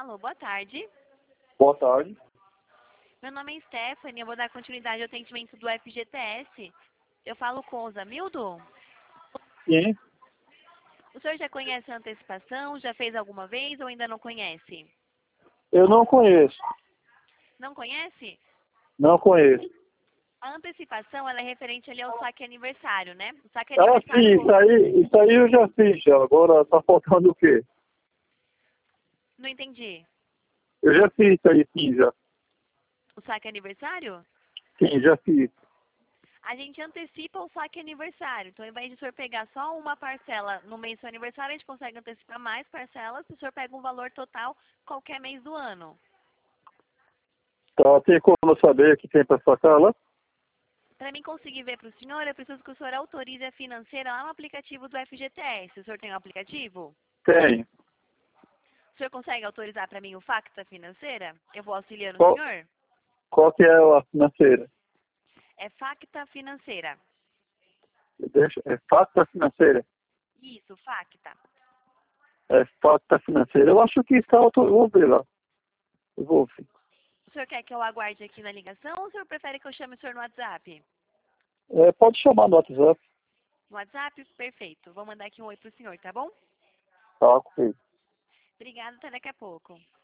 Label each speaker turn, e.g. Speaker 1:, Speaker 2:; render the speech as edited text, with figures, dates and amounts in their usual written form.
Speaker 1: Alô, boa tarde.
Speaker 2: Boa tarde.
Speaker 1: Meu nome é Stephanie, eu vou dar continuidade ao atendimento do FGTS. Eu falo com o Zamildo.
Speaker 2: Sim,
Speaker 1: O senhor já conhece a antecipação? Já fez alguma vez ou ainda não conhece?
Speaker 2: eu não conheço.
Speaker 1: Não conhece?
Speaker 2: Não conheço.
Speaker 1: A antecipação, ela é referente ali ao saque aniversário, né? O saque
Speaker 2: Ah, sim,
Speaker 1: aniversário...
Speaker 2: isso aí eu já fiz, já. Agora tá faltando o quê?
Speaker 1: Não entendi.
Speaker 2: Eu já fiz isso aí, sim, já.
Speaker 1: O saque aniversário?
Speaker 2: Sim, já fiz.
Speaker 1: A gente antecipa o saque aniversário. Então, ao invés de o senhor pegar só uma parcela no mês do seu aniversário, a gente consegue antecipar mais parcelas se o senhor pega um valor total qualquer mês do ano.
Speaker 2: Tá, tem como eu saber que tem pra sacar lá?
Speaker 1: Para mim conseguir ver para o senhor, eu preciso que o senhor autorize a financeira lá no aplicativo do FGTS. O senhor tem um aplicativo?
Speaker 2: Tem.
Speaker 1: O senhor consegue autorizar para mim o Facta Financeira? Eu vou auxiliando o
Speaker 2: Qual,
Speaker 1: senhor?
Speaker 2: qual que é a financeira?
Speaker 1: É Facta Financeira.
Speaker 2: É Facta Financeira.
Speaker 1: Isso, Facta.
Speaker 2: É Facta Financeira. Eu acho que está autorizado. Vou ver lá. Eu vou ver.
Speaker 1: O senhor quer que eu aguarde aqui na ligação ou o senhor prefere que eu chame o senhor no WhatsApp?
Speaker 2: Pode chamar no WhatsApp.
Speaker 1: No WhatsApp? Perfeito. Vou mandar aqui um oi pro senhor, tá bom?
Speaker 2: Tá, ok.
Speaker 1: Obrigada, até daqui a pouco.